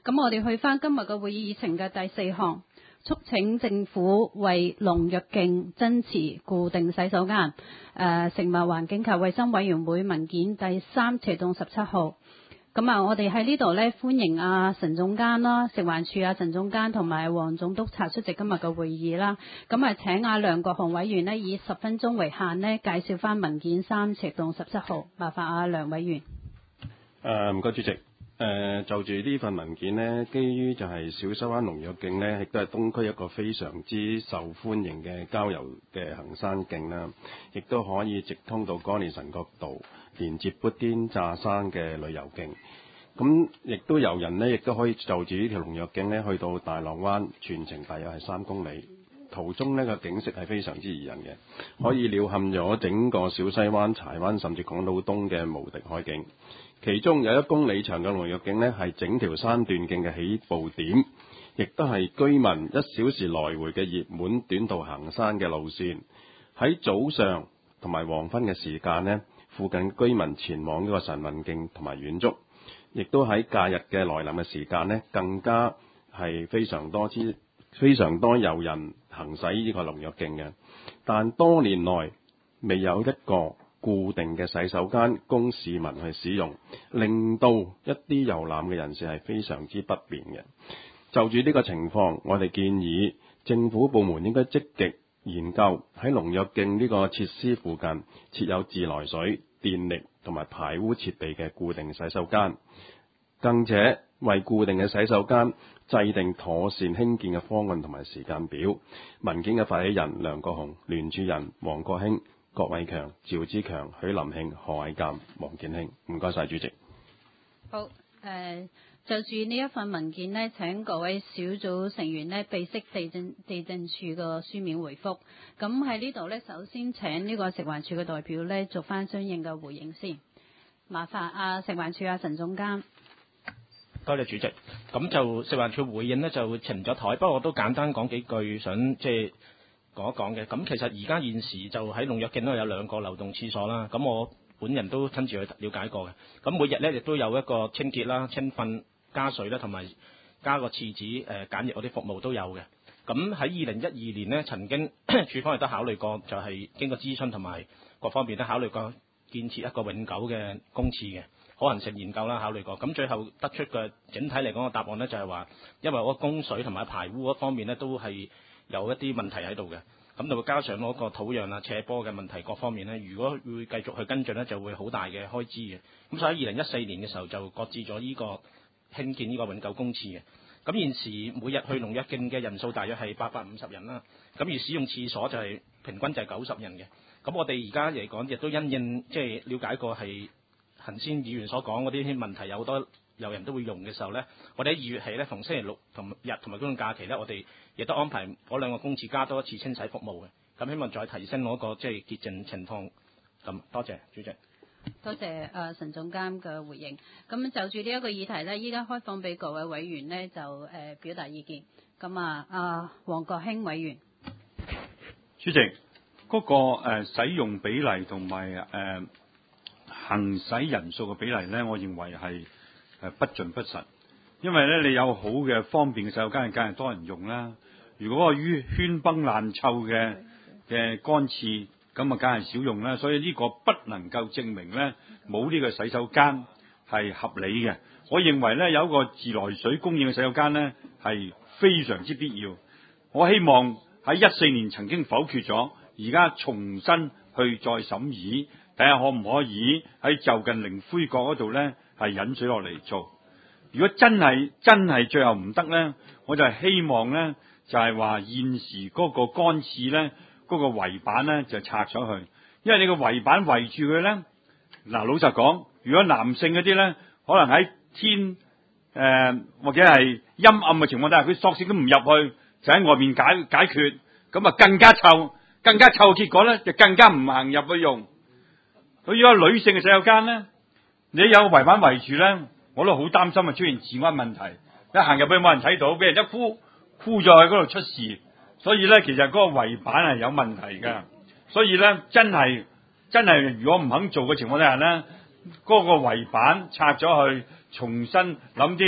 咁我哋去返今日嘅會議議程嘅第4項，促請政府為龍躍徑增持固定洗手間。食物環境及衛生委員會文件第3/17號。咁我哋喺呢度咧歡迎陳總監啦，食環署陳總監同埋黃總督察出席今日嘅會議啦。咁請梁國雄委員呢以10分鐘為限呢介紹翻文件3/17號。麻煩梁委員。 唔該主席。就住呢份文件呢，基於就係小西灣龍躍徑呢，亦都係東區一個非常之受歡迎嘅郊遊嘅行山徑啦，亦都可以直通到歌連臣角道，連接砵甸乍山嘅旅遊徑。咁亦都遊人呢，亦都可以就住呢條龍躍徑呢去到大浪灣，全程大約係3公里。途中呢個景色係非常之宜人嘅，可以鳥瞰咗整個小西灣、柴灣甚至港島東嘅無敵海景。其中有1公里長嘅龍躍徑呢，係整條山段徑嘅起步點，亦都係居民1小時來回嘅熱門短途行山嘅路線。喺早上同埋黃昏嘅時間呢，附近居民前往呢個晨運徑同埋遠足，亦都喺假日嘅來臨嘅時間呢，更加係非常多遊人行駛呢個龍躍徑嘅。但多年來未有一個固定嘅洗手間供市民去使用，令到一啲遊覽嘅人士係非常之不便嘅。就住呢個情況，我哋建議政府部門應該積極研究喺龍躍徑呢個設施附近設有自來水、電力同埋排污設備嘅固定洗手間，更且為固定嘅洗手間制定妥善興建嘅方案同埋時間表。文件嘅發起人梁國雄、聯署人黃國興、郭偉強、趙之強、許林慶、何偉鑑、黃建興。唔該晒主席。 好，就住呢一份文件呢，請各位小組成員呢備悉地政處個書面回覆。咁喺呢度呢，首先請呢個食環署嘅代表呢做翻相應嘅回應先。麻煩食環署陳總監。 多謝主席。咁就食環署回應呢就呈咗台，不過我都簡單講幾句，想即係講一講嘅。咁其實而家現時就喺龍躍徑都有2個流動廁所啦。咁我本人都親自去了解過嘅。咁每日咧亦都有一個清潔啦、清訓、加水啦，同埋加個廁紙簡易嗰啲服務都有嘅。咁喺2012年呢，曾經署方亦都考慮過，就係經過諮詢同埋各方面都考慮過建設一個永久嘅公廁嘅可行性研究啦，考慮過。咁最後得出嘅整體嚟講嘅答案呢，就係話，因為嗰個供水同埋排污嗰方面呢，都係有一啲問題喺度嘅。咁就會加上嗰個土壤啊、斜坡嘅問題各方面呢，如果會繼續去跟進呢，就會好大嘅開支嘅。咁所以喺2014年嘅時候就擱置咗呢個興建呢個永久公廁嘅。咁現時每日去龍躍徑嘅人數大約係850人啦。咁而使用廁所就係平均就係90人嘅。咁我哋而家嚟講亦都因應即係了解過係行先議員所講嗰啲問題，有好多有人都會用嘅時候呢，我哋喺2月起呢，逢星期六同日同埋公眾假期呢，我哋亦都安排嗰2個公廁加多一次清洗服務嘅。咁希望再提升嗰個即係潔淨情況。咁多謝主席。 多謝陳總監嘅回應。咁就住呢一個議題呢，依家開放俾各位委員呢就表達意見。咁黃國興委員。 主席，嗰個使用比例同埋行使人數嘅比例呢，我認為係不盡不實。因為呢，你有好嘅方便嘅洗手間，梗係多人用啦。如果個圈崩爛臭嘅乾廁，咁啊梗係少用啦。所以呢個不能夠證明呢冇呢個洗手間係合理嘅。我認為呢，有一個自來水供應嘅洗手間呢係非常之必要。我希望喺14年曾經否決咗，而家重新去再審議，睇下可唔可以喺就近靈灰角嗰度呢係引水落嚟做。如果真係最後唔得呢，我就係希望呢，就係話現時嗰個乾廁呢，嗰個圍板呢就拆咗去，因為你個圍板圍住佢呢，嗱老實講，如果男性嗰啲呢，可能喺天或者係陰暗嘅情況底下，佢索性都唔入去，就喺外面解決，咁啊更加臭嘅結果呢，就更加唔行入去用。佢如果女性嘅洗手間呢，你有圍板圍住呢，我都好擔心啊出現治安問題，一行入去冇人睇到，俾人一箍咗喺嗰度出事。所以咧，其實嗰個圍板係有問題㗎。所以咧，真係如果唔肯做嘅情況底下咧，嗰個圍板拆咗去，重新諗啲好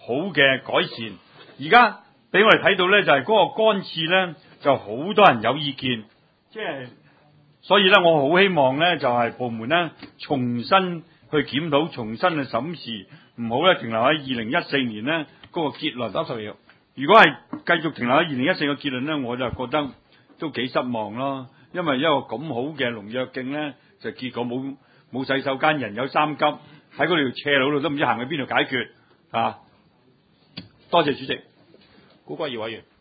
好嘅改善。而家俾我哋睇到咧，就係嗰個乾廁咧，就好多人有意見，即係所以咧，我好希望咧，就係部門咧重新去檢討，重新去審視，唔好咧停留喺2014年咧嗰個結論。30秒。如果係繼續停留喺2014個結論咧，我就覺得都幾失望咯。因為一個咁好嘅龍躍徑咧，就結果冇洗手間，人有三急，喺嗰條斜路度都唔知行去邊度解決啊！多謝主席。 古國儀委員。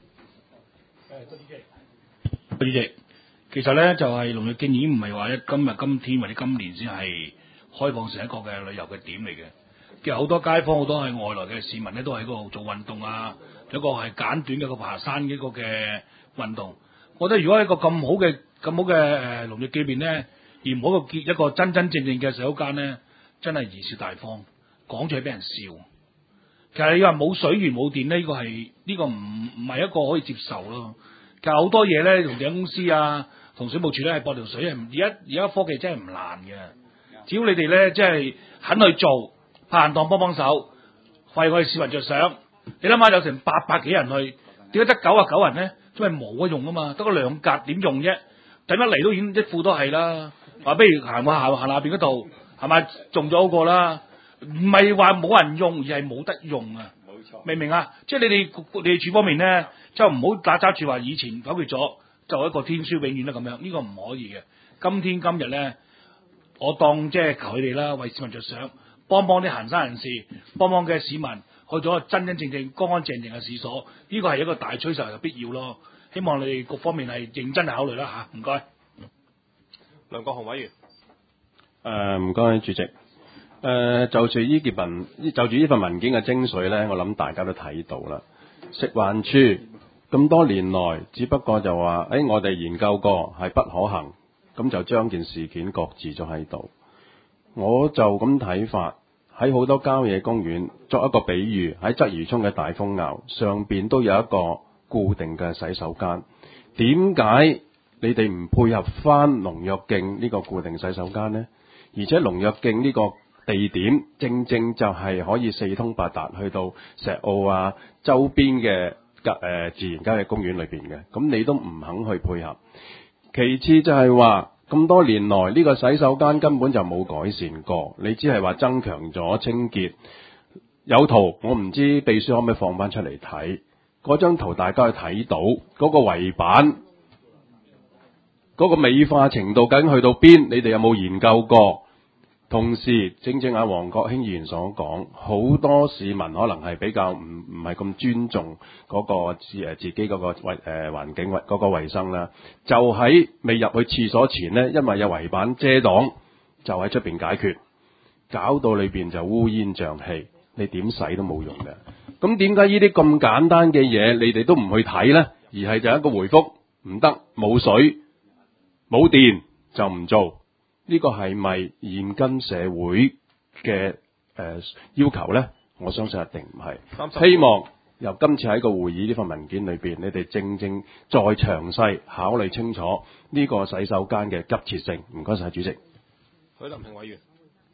主席，其實咧就係龍躍徑已經唔係話今天或者今年先係開放成一個嘅旅遊嘅點嚟嘅。其實好多街坊好多係外來嘅市民咧，都喺嗰度做運動啊，有一個係簡短嘅一個爬山嘅一個嘅運動。我覺得如果一個咁好嘅龍躍徑裏邊咧，而唔好一個真真正正嘅洗手間咧，真係貽笑大方，講咗係俾人笑。其實你話冇水源冇電呢，呢個唔係一個可以接受咯。其實好多嘢咧，同電公司啊，同水務署咧係駁條水，而家科技真係唔難嘅。只要你哋咧即係肯去做，拍硬檔幫手，為我哋市民着想。你諗下有成800幾人去，點解得99人咧？因為冇乜用啊嘛，得個2格點用啫？等得嚟都已經一副都係啦。話不如行下邊嗰度，係咪種咗好過啦？唔係話冇人用，而係冇得用啊！冇錯，明唔明啊？即係你哋處方面咧，就唔好揸住話以前否決咗，就一個天書永遠都咁樣，呢個唔可以嘅。今天今日咧，我當即係求佢哋啦，為市民着想，幫啲行山人士，幫嘅市民去咗真真正正乾乾淨淨嘅市所，呢個係一個大趨勢嘅必要咯。希望你哋各方面係認真考慮啦嚇，唔該。 梁國雄委員。 唔該主席。就住呢份文件嘅精髓咧，我諗大家都睇到啦。食環署咁多年來，只不過就話，我哋研究過係不可行，咁就將件事件擱置咗喺度。我就咁睇法，喺好多郊野公園，作一個比喻，喺鰂魚涌嘅大風坳上邊都有一個固定嘅洗手間。點解你哋唔配合翻龍躍徑呢個固定洗手間呢？而且龍躍徑呢個地點正正就係可以四通八達去到石澳啊周邊嘅自然郊野公園裏邊嘅，咁你都唔肯去配合。其次就係話咁多年來呢個洗手間根本就冇改善過，你只係話增強咗清潔。有圖我唔知秘書可唔可以放翻出嚟睇，嗰張圖大家去睇到嗰個圍板嗰個美化程度究竟去到邊？你哋有冇研究過？同時，正正阿黃國興議員所講，好多市民可能係比較唔係咁尊重嗰個自己嗰個環境嗰個衛生啦。就喺未入去廁所前呢，因為有圍板遮擋，就喺出邊解決，搞到裏邊就烏煙瘴氣，你點洗都冇用嘅。咁點解呢啲咁簡單嘅嘢，你哋都唔去睇呢？而係就一個回覆，唔得，冇水冇電就唔做。呢個係咪現今社會嘅要求呢？我相信一定唔係。希望由今次喺個會議呢份文件裏邊，你哋正再詳細考慮清楚呢個洗手間嘅急切性。唔該晒，主席。 許林平委員。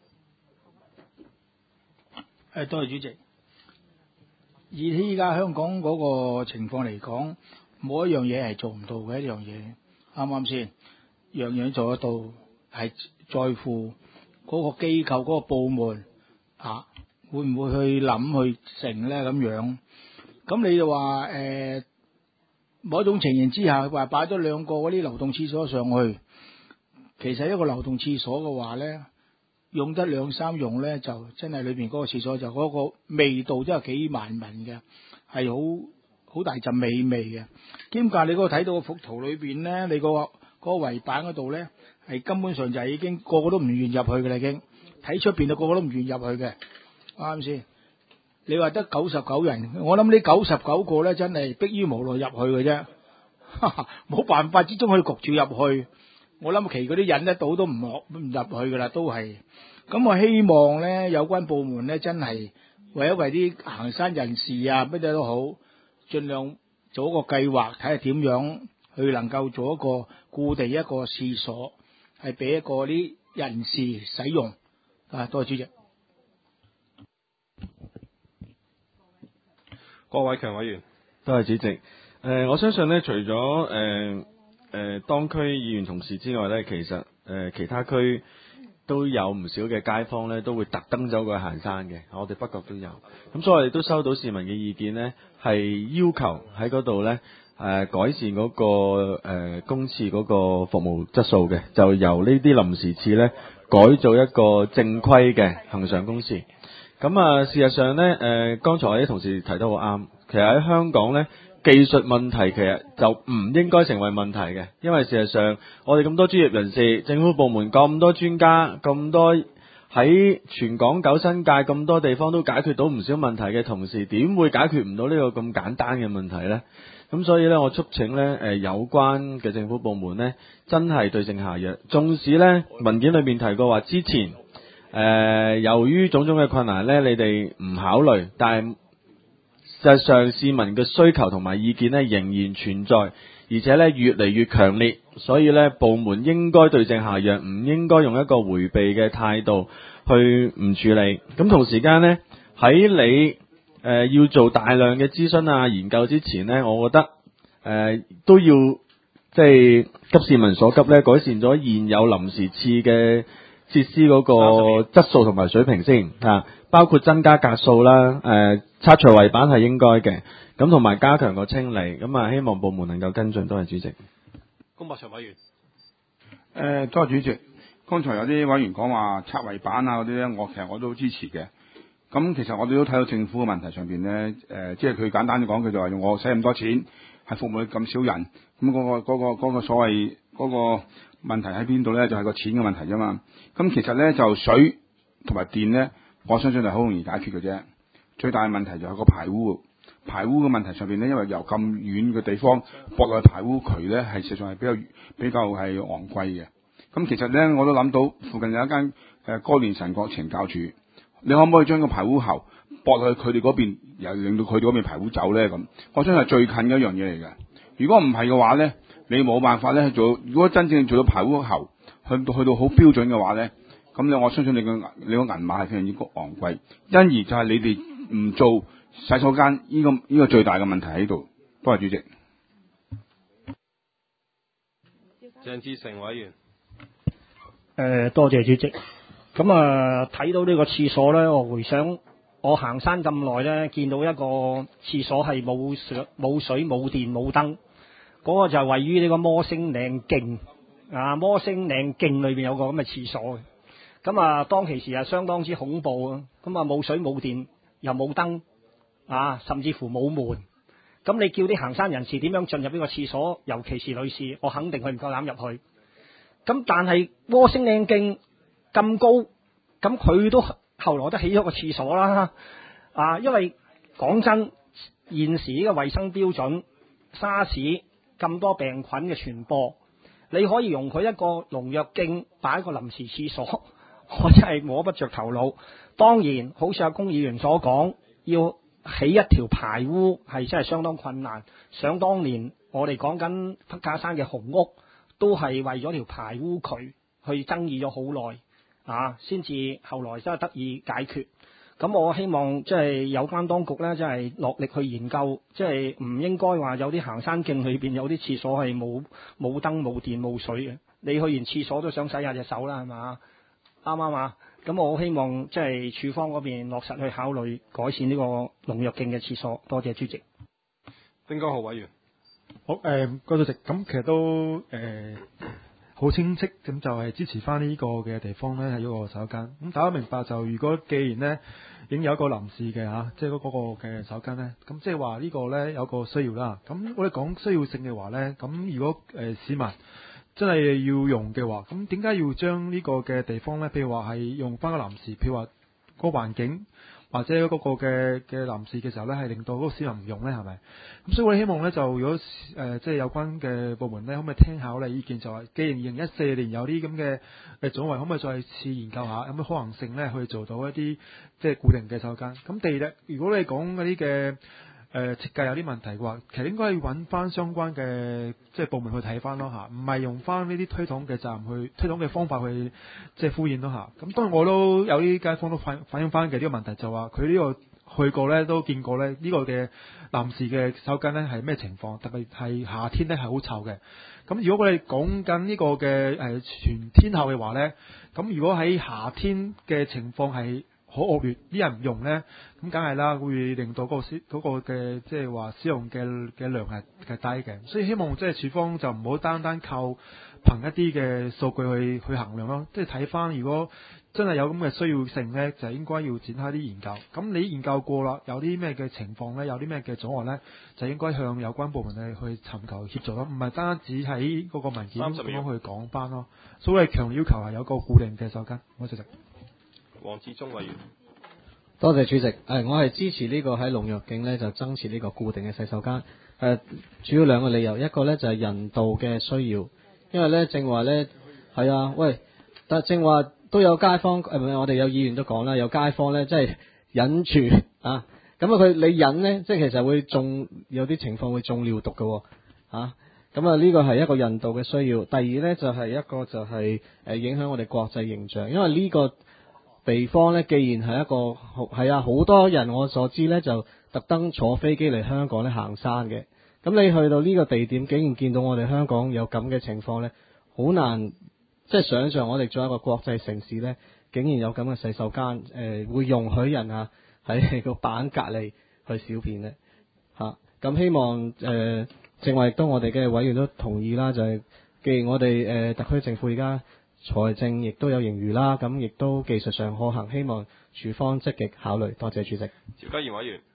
多謝主席。以依家香港嗰個情況嚟講，冇一樣嘢係做唔到嘅，一樣嘢啱啱先？樣樣做得到。係在乎嗰個機構嗰個部門會唔會去諗去成咧咁樣？咁你就話某一種情形之下，話擺咗2個嗰啲流動廁所上去，其實一個流動廁所嘅話咧，用得2、3用咧，就真係裏邊嗰個廁所就嗰個味道真係幾萬聞嘅，係好大陣美味嘅。兼夾你嗰個睇到個幅圖裏邊咧，你嗰個圍板嗰度咧。係根本上就係已經個個都唔願入去嘅啦，已經睇出邊就個個都唔願入去嘅，啱先？你話得99人，我諗呢99個咧真係迫於無奈入去嘅啫，冇辦法之中可以焗住入去。我諗其嗰啲忍得到都唔入去噶啦，都係。咁我希望咧有關部門咧真係為啲行山人士啊乜嘢都好，盡量做一個計劃，睇下點樣去能夠做一個固定一個廁所。係俾一個啲人士使用多謝主席。 郭偉強委員。 多謝主席。我相信呢，除咗當區議員同事之外呢，其實其他區都有唔少嘅街坊呢，都會特登走過去行山嘅。我哋北角都有。咁所以我哋都收到市民嘅意見呢，係要求喺嗰度呢改善嗰個公廁嗰個服務質素嘅，就由呢啲臨時廁呢改做一個正規嘅恆常公廁。咁事實上呢，剛才啲同事提得好啱。其實喺香港呢，技術問題其實就唔應該成為問題嘅，因為事實上我哋咁多專業人士、政府部門咁多專家、咁多喺全港九新界咁多地方都解決到唔少問題嘅同時，點會解決唔到呢個咁簡單嘅問題呢？咁所以呢，我促請呢有關嘅政府部門呢，真係對症下藥。縱使呢文件裏面提過話之前由於種種嘅困難呢，你哋唔考慮，但係事實上市民嘅需求同埋意見呢仍然存在，而且呢越嚟越強烈，所以呢部門應該對症下藥，唔應該用一個迴避嘅態度去唔處理。咁同時間呢，喺你要做大量嘅諮詢啊研究之前呢，我覺得都要即係急市民所急呢，改善咗現有臨時廁嘅設施嗰個質素同埋水平先啊，包括增加格數啦，拆除圍板係應該嘅，咁同埋加強個清理，咁希望部門能夠跟進。多謝主席。 公博場委員。 多謝主席。剛才有啲委員講話拆圍板啊嗰啲咧，其實我都支持嘅。咁其實我哋都睇到政府嘅問題上邊咧，即係佢簡單啲講，佢就話用我使咁多錢，係服務咁少人，咁嗰個所謂嗰個問題喺邊度咧？就係個錢嘅問題啫嘛。咁其實咧就水同埋電咧，我相信係好容易解決嘅啫。最大嘅問題就係個排污嘅問題上邊咧，因為由咁遠嘅地方駁落去排污渠咧，係實際上係比較係昂貴嘅。咁其實咧，我都諗到附近有一間哥連臣角懲教處，你可唔可以將個排污喉駁落去佢哋嗰邊，又令到佢哋嗰邊排污走咧？咁我相信係最近嘅一樣嘢嚟嘅。如果唔係嘅話咧，你冇辦法咧去做。如果真正做到排污喉去到好標準嘅話咧，咁我相信你個銀碼係非常之昂貴。因而就係你哋唔做洗手間呢個最大嘅問題喺度。多謝主席。 鄭志成委員。 多謝主席。咁睇到呢個廁所咧，我回想我行山咁耐咧，見到一個廁所係冇水冇電冇燈，嗰個就係位於呢個摩星嶺徑摩星嶺徑裏邊有個咁嘅廁所嘅。咁當其時係相當之恐怖啊！咁冇水冇電又冇燈甚至乎冇門。咁你叫啲行山人士點樣進入呢個廁所？尤其是女士，我肯定佢唔夠膽入去。咁但係摩星嶺徑咁高，咁佢都後來都起咗個廁所啦。因為講真，現時呢個衛生標準，沙士咁多病菌嘅傳播，你可以容許一個農藥徑擺一個臨時廁所，我真係摸不着頭腦。當然，好似阿龔議員所講，要起一條排污係真係相當困難。想當年我哋講緊北架山嘅紅屋，都係為咗條排污渠去爭議咗好耐，先至後來真係得以解決。咁我希望即係有關當局咧，即係落力去研究，即係唔應該話有啲行山徑裏邊有啲廁所係冇燈冇電冇水嘅。你去完廁所都想洗下隻手啦，係嘛？啱唔啱啊？咁我希望即係署方嗰邊落實去考慮改善呢個農藥徑嘅廁所。多謝主席。 丁江浩委員。 好，郭主席，咁其實都好清晰，咁就係支持翻呢個嘅地方咧，係一個洗手間。咁大家明白就，如果既然咧已經有一個臨時嘅即係嗰個嘅洗手間咧，咁即係話呢個咧有個需要啦。咁我哋講需要性嘅話咧，咁如果市民真係要用嘅話，咁點解要將呢個嘅地方咧，譬如話係用翻個臨時，譬如話個環境或者嗰個嘅臨時嘅時候咧，係令到嗰個市民唔用咧，係咪？咁所以我哋希望咧，就如果即係有關嘅部門咧，可唔可以聽下我哋意見？就話，既然2014年有啲咁嘅總委，可唔可以再次研究下有咩可能性咧，去做到一啲即係固定嘅洗手間？咁第二，如果你講嗰啲嘅設計有啲問題嘅話，其實應該要揾翻相關嘅即係部門去睇翻咯嚇，唔係用翻呢啲推搪嘅責任去推搪嘅方法去即係敷衍咯嚇。咁當然我都有啲街坊都反映翻嘅呢個問題，就話佢呢個去過咧，都見過咧呢個嘅男士嘅洗手間咧係咩情況，特別係夏天咧係好臭嘅。咁如果我哋講緊呢個嘅全天候嘅話咧，咁如果喺夏天嘅情況係好惡劣，啲人唔用咧，咁梗係啦，會令到嗰個嘅即係話使用嘅量係低嘅。所以希望即係處方就唔好單單靠憑一啲嘅數據去衡量咯，即係睇翻如果真係有咁嘅需要性咧，就應該要展開啲研究。咁你研究過啦，有啲咩嘅情況咧，有啲咩嘅阻礙咧，就應該向有關部門去尋求協助咯，唔係單止喺嗰個文件咁樣去講翻咯。所謂強要求係有個固定嘅手間。多謝。 黃志忠委員， 多謝主席。我係支持呢個喺龍躍徑呢就增設呢個固定嘅洗手間。主要兩個理由，一個呢就係人道嘅需要，因為呢正話呢係啊，喂，但正話都有街坊我哋有議員都講啦，有街坊呢即係忍住啊，咁你忍呢，即係其實會有啲情況會中尿毒嘅啊。咁呢個係一個人道嘅需要。第二呢，就係一個就係影響我哋國際形象，因為呢個地方呢，既然係一個係啊，好多人我所知呢，就特登坐飛機嚟香港咧行山嘅。咁你去到呢個地點，竟然見到我哋香港有咁嘅情況呢，好難即係想像我哋作為一個國際城市呢，竟然有咁嘅洗手間，會容許人啊喺個板隔離去小便呢。咁希望正話亦都我哋嘅委員都同意啦，就係既然我哋特區政府而家財政亦都有盈餘啦，咁亦都技術上可行，希望處方積極考慮。多謝主席。 邵家賢委員。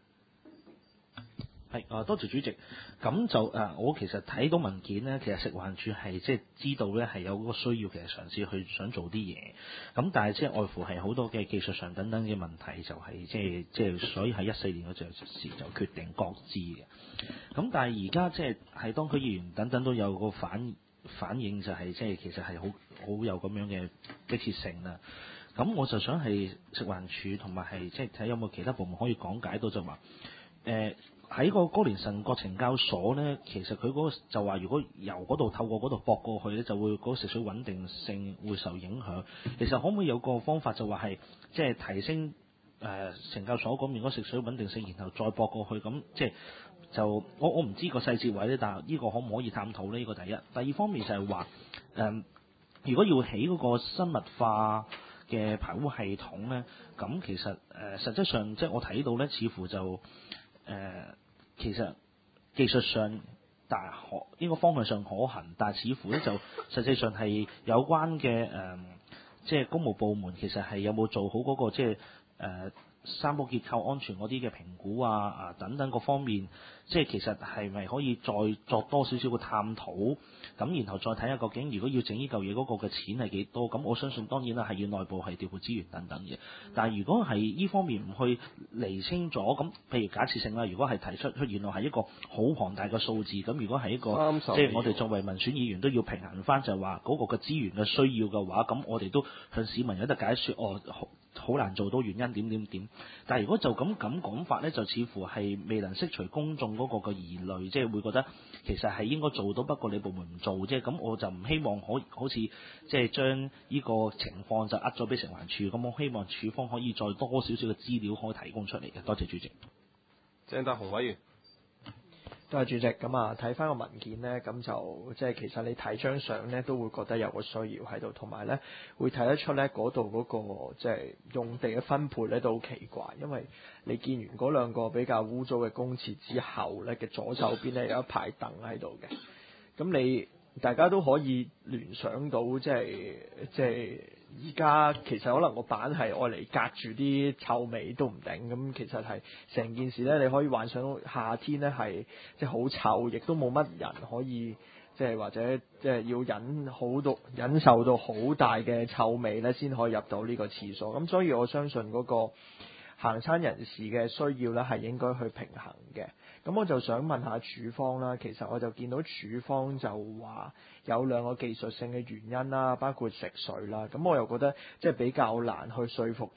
多謝主席。咁就我其實睇到文件呢，其實食環署係即係知道呢係有嗰個需要，其實嘗試去想做啲嘢。咁但係即係外乎係好多嘅技術上等等嘅問題，就係即係所以喺14年嗰陣時就決定擱置嘅。咁但係而家即係當區議員等等都有個反應，就係即係其實係好有咁樣嘅迫切性啦。咁我就想係食環署同埋係即係睇有冇其他部門可以講解到，就話喺個哥連臣角懲教所呢，其實佢嗰個就話，如果由嗰度透過嗰度駁過去呢，就會嗰個食水穩定性會受影響。其實可唔可以有個方法，就話係即係提升懲教所嗰邊嗰食水穩定性，然後再駁過去咁，即係就我唔知個細節位呢，但係呢個可唔可以探討呢？呢個第一。第二方面就係話如果要起嗰個生物化嘅排污系統呢，咁其實實際上即係我睇到呢，似乎就其實技術上應該方向上可行，但係似乎咧就實際上係有關嘅即係公務部門其實係有冇做好嗰個即係三寶結構安全嗰啲嘅評估等等各方面，即係其實係咪可以再作多少少嘅探討，咁然後再睇下究竟如果要整呢嚿嘢嗰個嘅錢係幾多？咁我相信當然啦係要內部係調撥資源等等嘅。但係如果係呢方面唔去釐清咗，咁譬如假設性啦，如果係提出原來係一個好龐大嘅數字，咁如果係一個即係我哋作為民選議員都要平衡翻，就係話嗰個嘅資源嘅需要嘅話，咁我哋都向市民有得解説好難做到原因點。但係如果就咁講法呢，就似乎係未能釋除公眾嗰個嘅疑慮，即係會覺得其實係應該做到，不過你部門唔做啫。咁我就唔希望好似即係將呢個情況就咗俾食環署。咁我希望署方可以再多少少嘅資料可以提供出嚟嘅。多謝主席。 鄭達鴻委員。 多謝主席。咁睇翻個文件呢，咁就即係其實你睇張相呢，都會覺得有個需要喺度，同埋呢會睇得出呢嗰度嗰個即係用地嘅分配呢都好奇怪，因為你見完嗰兩個比較污糟嘅公廁之後呢嘅左手邊呢有一排凳喺度嘅，咁大家都可以聯想到即係而家其實可能個板係愛嚟隔住啲臭味都唔定，咁其實係成件事呢，你可以幻想到夏天呢係即係好臭，亦都冇乜人可以即係或者即係要忍受到好大嘅臭味呢先可以入到呢個廁所。咁所以我相信嗰個行餐人士嘅需要呢係應該去平衡嘅。咁我就想問下署方啦，其實我就見到署方就話有兩個技術性嘅原因啦，包括食水啦，咁我又覺得即係比較難去說服到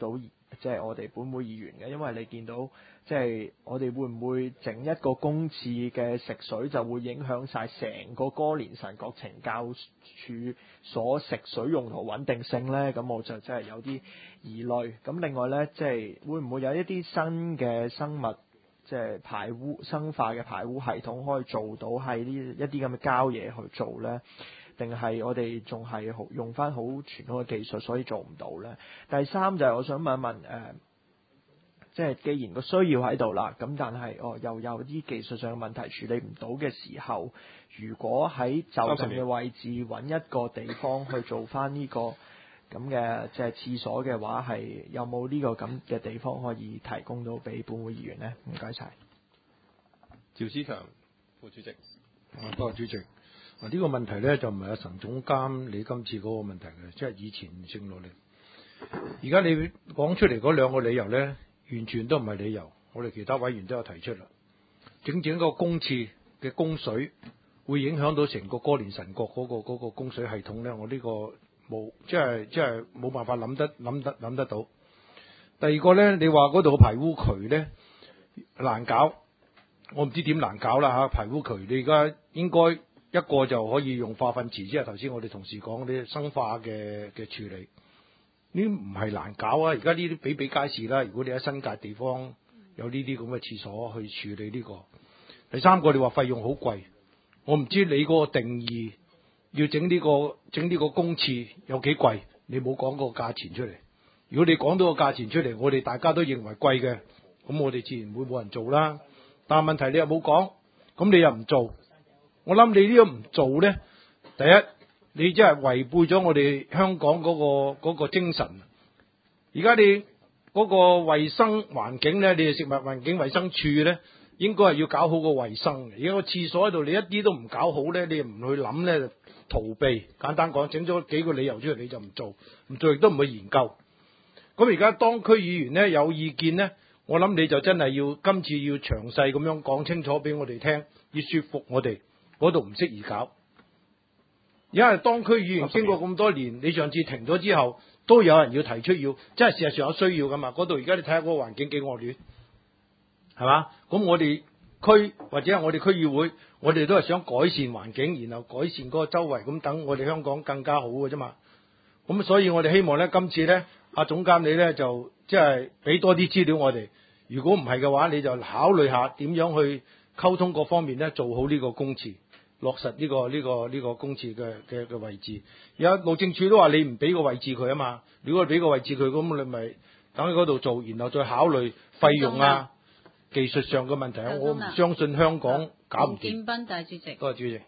即係我哋本會議員嘅，因為你見到即係我哋會唔會整一個公廁嘅食水就會影響晒成個哥連臣角懲教處所食水用途穩定性呢？咁我就真係有啲疑慮。咁另外呢，即係會唔會有一啲新嘅生物即係排污生化嘅排污系統可以做到係呢一啲咁嘅膠嘢去做呢？定係我哋仲係用翻好傳統嘅技術，所以做唔到呢？第三就係我想問一問即係既然個需要喺度啦，咁但係又有啲技術上嘅問題處理唔到嘅時候，如果喺就近嘅位置揾一個地方去做翻呢個咁嘅即係廁所嘅話，係有冇呢個咁嘅地方可以提供到俾本會議員呢？唔該晒。 趙思強副主席。 多謝主席。呢個問題咧就唔係阿陳總監你今次嗰個問題嘅，即係以前剩落嚟。而家你講出嚟嗰兩個理由咧，完全都唔係理由。我哋其他委員都有提出啦。整個公廁嘅供水會影響到成個哥連臣角嗰個供水系統咧，我呢個冇即係冇辦法諗得到。第二個咧，你話嗰度嘅排污渠咧難搞，我唔知點難搞啦嚇。排污渠你而家應該一個就可以用化糞池，即係頭先我哋同事講啲生化嘅處理，呢啲唔係難搞啊！而家呢啲比皆是啦。如果你喺新界地方有呢啲咁嘅廁所去處理呢個。第三個你話費用好貴，我唔知你嗰個定義要整呢個公廁有幾貴，你冇講個價錢出嚟。如果你講到個價錢出嚟，我哋大家都認為貴嘅，咁我哋自然會冇人做啦。但係問題你又冇講，咁你又唔做。我諗你呢個唔做咧，第一你即係違背咗我哋香港嗰個精神。而家你嗰個衛生環境咧，你哋食物環境衛生署咧，應該係要搞好個衛生嘅。而家個廁所喺度，你一啲都唔搞好咧，你唔去諗咧，逃避。簡單講，整咗幾個理由出嚟，你就唔做，唔做亦都唔去研究。咁而家當區議員咧有意見咧，我諗你就真係要今次要詳細咁樣講清楚俾我哋聽，要說服我哋。嗰度唔適宜搞，因為當區議員經過咁多年，你上次停咗之後，都有人要提出要，即係事實上有需要噶嘛。嗰度而家你睇下嗰個環境幾惡劣，係嘛？咁我哋區或者係我哋區議會，我哋都係想改善環境，然後改善嗰個周圍，咁等我哋香港更加好嘅啫嘛。咁所以我哋希望咧，今次咧，阿總監你咧就即係俾多啲資料我哋。如果唔係嘅話，你就考慮下點樣去溝通各方面咧，做好呢個公廁。落實呢個公廁嘅位置，而家路政署都話你唔俾個位置佢啊嘛。如果你俾個位置佢，咁你咪等喺嗰度做，然後再考慮費用啊、技術上嘅問題。我唔相信香港搞唔掂。建斌大主席，多謝主席。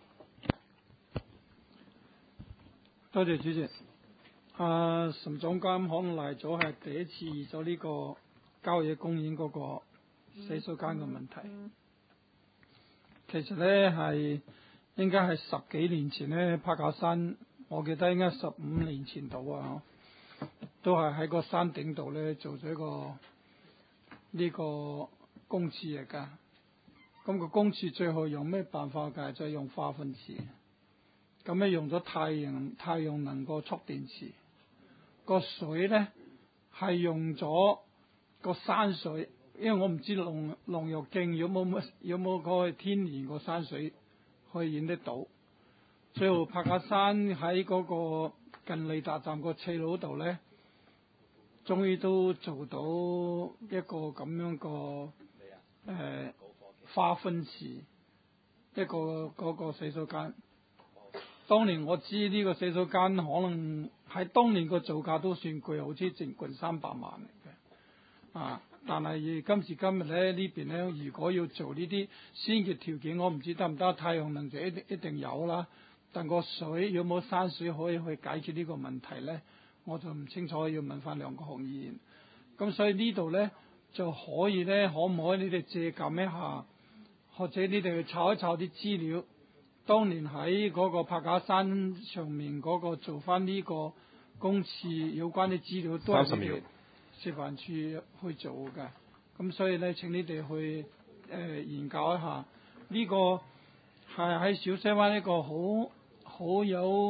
多謝主席。岑總監可能嚟咗係第一次遇咗呢個郊野公園嗰個洗手間嘅問題。其實咧係應該係10幾年前咧，柏架山，我記得應該15年前度啊，都係喺個山頂度咧做咗一個呢個公廁嚟㗎。咁個公廁最後用咩辦法㗎？就係用化糞池。咁咧用咗太陽能個蓄電池。個水咧係用咗個山水。因為我唔知龍躍徑有冇個天然個山水可以影得到。最後柏架山喺嗰個近利達站個斜路度咧，終於都做到一個咁樣個化糞池，一個嗰個洗手間。當年我知呢個洗手間可能喺當年個造價都算貴，好似近300萬嚟嘅。但係今時今日咧，呢邊咧，如果要做呢啲先決條件，我唔知得唔得。太陽能就一定有啦，但個水有冇山水可以去解決呢個問題咧，我就唔清楚，要問翻梁國雄議員。咁所以呢度咧就可以咧，可唔可以你哋借鑑一下，或者你哋去抄一抄啲資料，當年喺嗰個柏架山上面嗰個做翻呢個公廁有關啲資料都係你哋食環署去做嘅。咁所以咧請你哋去研究一下呢個係喺小西灣一個好有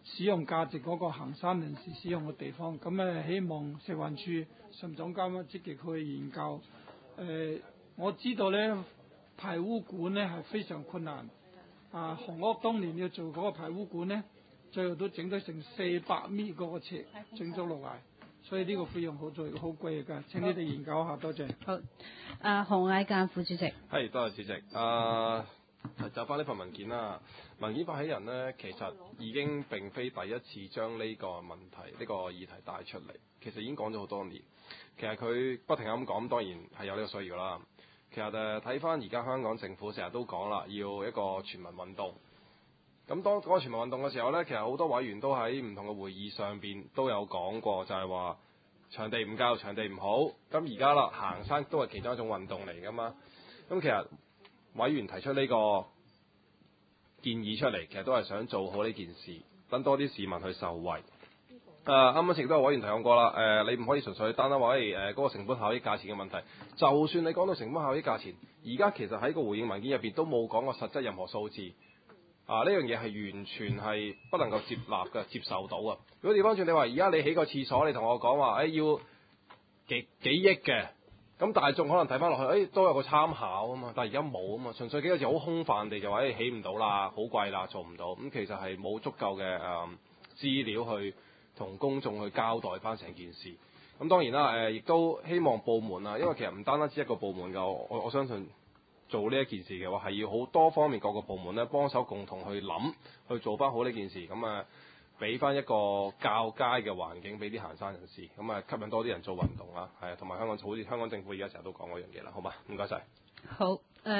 使用價值嗰個行山人士使用嘅地方。咁希望食環署岑總監積極去研究。我知道呢排污管呢係非常困難。紅屋當年要做嗰個排污管呢，最後都整咗成400米嗰個尺整咗落嚟，所以呢個費用好貴㗎。請你哋研究下，多謝。 好，洪毅間副主席。 係，多謝主席。就翻呢份文件啦。文件發起人呢，其實已經並非第一次將呢個問題、呢個議題帶出嚟，其實已經講咗好多年。其實佢不停咁講，當然係有呢個需要啦。其實睇翻而家香港政府成日都講啦，要一個全民運動。咁當嗰個全民運動嘅時候呢，其實好多委員都喺唔同嘅會議上邊都有講過，就係話場地唔夠、場地唔好。咁而家啦，行山都係其中一種運動嚟㗎嘛。咁其實委員提出呢個建議出嚟，其實都係想做好呢件事，等多啲市民去受惠。啱啱亦都有委員提過啦。你唔可以純粹單單話嗰個成本效益價錢嘅問題。就算你講到成本效益價錢，而家其實喺個回應文件入邊都冇講過實質任何數字。呢樣嘢係完全係不能夠接納嘅、接受到啊！如果調翻轉，你話而家你起個廁所，你同我講話，要幾億嘅，咁大眾可能睇翻落去，都有個參考啊嘛。但係而家冇啊嘛，純粹幾個字好空泛地就話，起唔到啦，好貴啦，做唔到。咁其實係冇足夠嘅資料去同公眾去交代翻成件事。咁當然啦，亦都希望部門啊，因為其實唔單單止一個部門㗎，我相信做呢一件事嘅話，係要好多方面各個部門咧幫手共同去諗，去做翻好呢件事。咁俾翻一個較佳嘅環境俾啲行山人士，咁吸引多啲人做運動啦。係啊，同埋好似香港政府而家成日都講嗰樣嘢啦，好嘛？唔該晒。 好，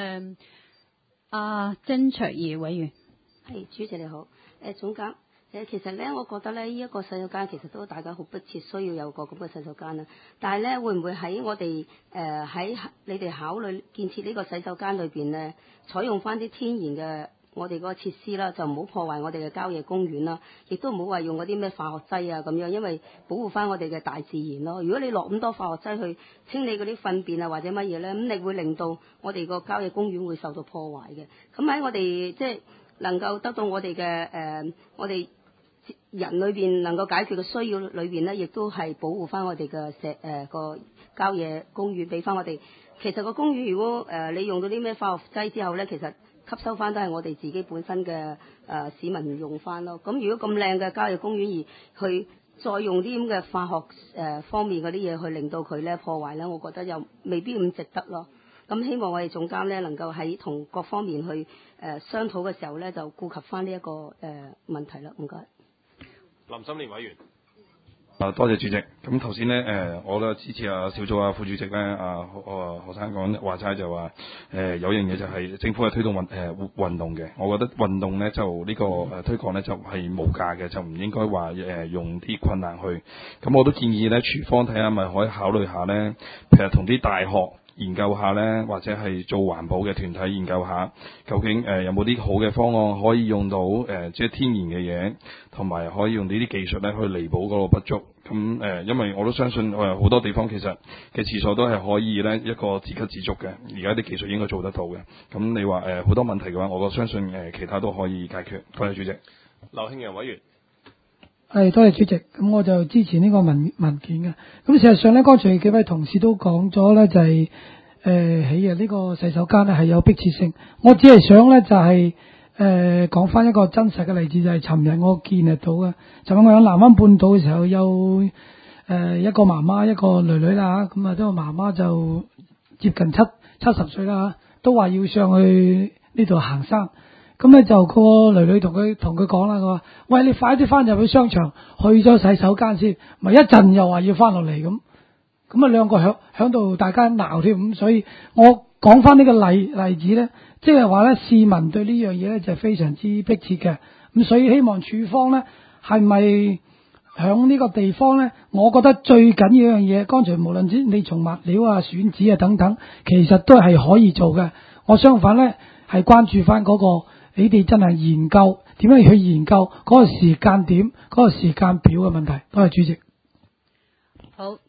曾卓儀委員。 係，主席你好。總監。其實咧，我覺得咧，呢一個洗手間其實都大家好迫切需要有個咁嘅洗手間啦。但係咧，會唔會喺我哋喺你哋考慮建設呢個洗手間裏邊咧，採用翻啲天然嘅我哋嗰個設施啦，就唔好破壞我哋嘅郊野公園啦，亦都唔好話用嗰啲咩化學劑啊咁樣，因為保護翻我哋嘅大自然咯。如果你落咁多化學劑去清理嗰啲糞便啊或者乜嘢咧，咁你會令到我哋個郊野公園會受到破壞嘅。咁喺我哋即係能夠得到我哋嘅我哋人裏邊能夠解決嘅需要裏邊咧，亦都係保護翻我哋嘅個郊野公園，俾翻我哋。其實個公園如果你用到啲咩化學劑之後咧，其實吸收翻都係我哋自己本身嘅市民用翻咯。咁如果咁靚嘅郊野公園而去再用啲咁嘅化學方面嗰啲嘢去令到佢咧破壞咧，我覺得又未必咁值得咯。咁希望我哋總監咧能夠喺同各方面去商討嘅時候咧，就顧及翻呢一個問題啦。唔該。 林心蓮委員。 多謝主席。咁頭先呢，我都支持小組副主席咧，何生講話齋就話，有樣嘢就係政府係推動運動嘅。我覺得運動咧就呢個推廣咧就係無價嘅，就唔應該話用啲困難去。咁我都建議咧，廚方睇下咪可以考慮下咧，譬如同啲大學研究下咧，或者係做環保嘅團體研究下，究竟有冇啲好嘅方案可以用到即係天然嘅嘢，同埋可以用呢啲技術咧去彌補嗰個不足。咁因為我都相信好多地方其實嘅廁所都係可以咧一個自給自足嘅，而家啲技術應該做得到嘅。咁你話好多問題嘅話，我相信其他都可以解決。多謝主席。 劉慶陽委員。 係，多謝主席。咁我就支持呢個文件嘅。咁事實上咧，剛才幾位同事都講咗咧，就係起嘅呢個洗手間咧係有迫切性。我只係想咧就係講翻一個真實嘅例子，就係尋日我見得到嘅。尋日我喺南灣半島嘅時候，有一個媽媽一個女女啦，咁啊，都個媽媽就接近70歲啦，都話要上去呢度行山。咁咧就個女女同佢講啦，佢話：喂，你快啲翻入去商場，去咗洗手間先，咪一陣又話要翻落嚟咁。咁啊兩個響度大家鬧添，咁所以我講翻呢個例子咧，即係話咧市民對呢樣嘢咧就非常之迫切嘅。咁所以希望署方咧係咪響呢個地方咧？我覺得最緊要一樣嘢，剛才無論你從物料啊、選址啊等等，其實都係可以做嘅。我相反咧係關注翻嗰個。你哋真係研究點樣去研究嗰個時間點、嗰個時間表嘅問題。多謝主席。 好，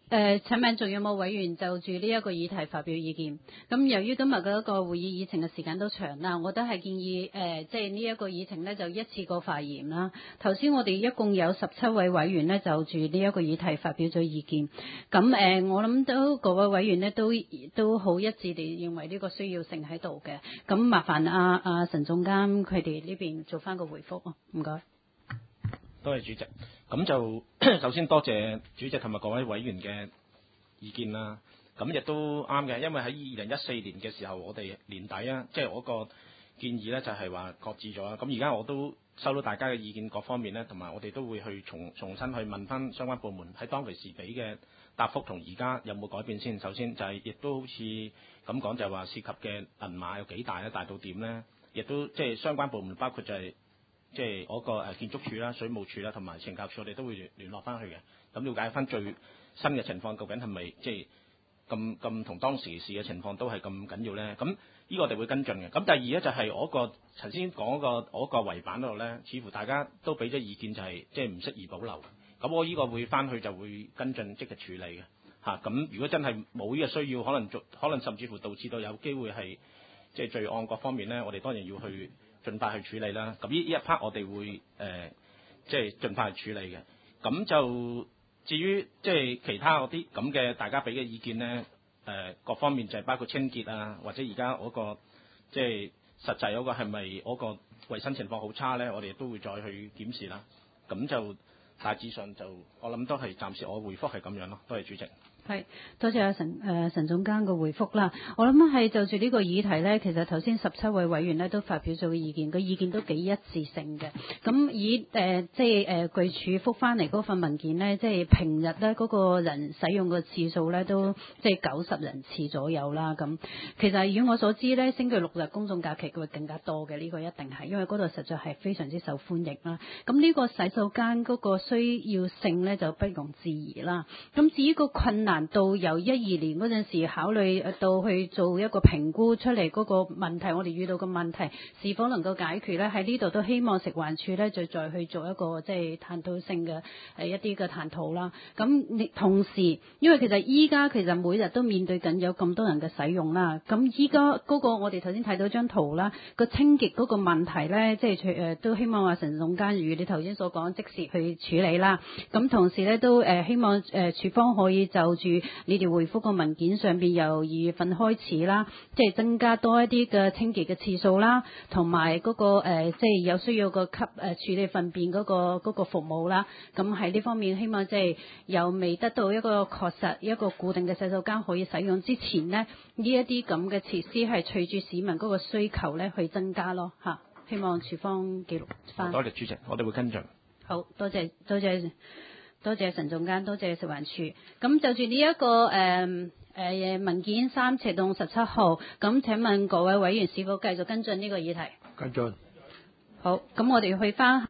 請問仲有冇委員就住呢一個議題發表意見？咁由於今日嘅一個會議議程嘅時間都長啦，我都係建議即係呢一個議程呢，就一次過發言啦。頭先我哋一共有17位委員呢，就住呢一個議題發表咗意見。咁我諗到各位委員呢，都好一致地認為呢個需要性喺度嘅。咁麻煩阿陳總監佢哋呢邊做翻個回覆啊，唔該。 多謝主席。咁就首先多謝主席同埋各位委員嘅意見啦。咁亦都啱嘅，因為喺2014年嘅時候，我哋年底啊，即係我個建議咧就係話擱置咗啦。咁而家我都收到大家嘅意見各方面咧，同埋我哋都會去重新去問翻相關部門喺當其時俾嘅答覆同而家有冇改變先。首先就係亦都好似咁講，就係話涉及嘅銀碼有幾大咧，大到點咧？亦都即係相關部門包括就係即係嗰個建築署啦、水務署啦同埋懲教署，我哋都會聯絡翻去嘅。咁了解翻最新嘅情況，究竟係咪即係咁同當時事嘅情況都係咁緊要咧？咁呢個我哋會跟進嘅。咁第二咧就係我個頭先講嗰個圍板嗰度咧，似乎大家都俾咗意見，就係即係唔適宜保留。咁我呢個會翻去就會跟進即係處理嘅嚇。咁如果真係冇呢個需要，可能甚至乎導致到有機會係即係罪案各方面咧，我哋當然要去盡快去處理啦。咁呢一 part 我哋會即係盡快去處理嘅。咁就至於即係其他嗰啲咁嘅大家俾嘅意見咧，各方面就係包括清潔啊，或者而家嗰個即係實際嗰個係咪嗰個衞生情況好差咧，我哋都會再去檢視啦。咁就大致上就我諗都係暫時我回覆係咁樣咯。多謝主席。 係，多謝阿陳總監嘅回覆啦。我諗係就住呢個議題呢，其實頭先17位委員呢都發表咗意見，個意見都幾一致性嘅。咁以即係據處覆翻嚟嗰份文件呢，即係平日呢嗰個人使用嘅次數呢，都即係90人次左右啦。咁其實以我所知呢，星期六日公眾假期會更加多嘅，呢個一定係，因為嗰度實在係非常之受歡迎啦。咁呢個洗手間嗰個需要性呢，就不容置疑啦。咁至於個困難，到由12年嗰陣時考慮到去做一個評估出嚟嗰個問題，我哋遇到嘅問題是否能夠解決呢？喺呢度都希望食環署呢，就再去做一個即係探討性嘅一啲嘅探討啦。咁同時，因為其實依家其實每日都面對緊有咁多人嘅使用啦。咁依家嗰個我哋頭先睇到張圖啦，個清潔嗰個問題呢，即係都希望話陳總監如你頭先所講，即時去處理啦。咁同時呢，都希望署方可以就住你哋回覆個文件上邊由2月份開始啦，即係增加多一啲嘅清潔嘅次數啦，同埋嗰個即係有需要個處理糞便嗰個服務啦。咁喺呢方面，希望即係又未得到一個確實一個固定嘅洗手間可以使用之前呢，呢一啲咁嘅設施係隨住市民嗰個需求咧去增加咯嚇。希望署方記錄翻。 多謝主席，我哋會跟進。 好多謝陳總監，多謝食環署。咁就住呢一個文件3/17號，咁請問各位委員是否繼續跟進呢個議題？ 跟進。 好，咁我哋去翻。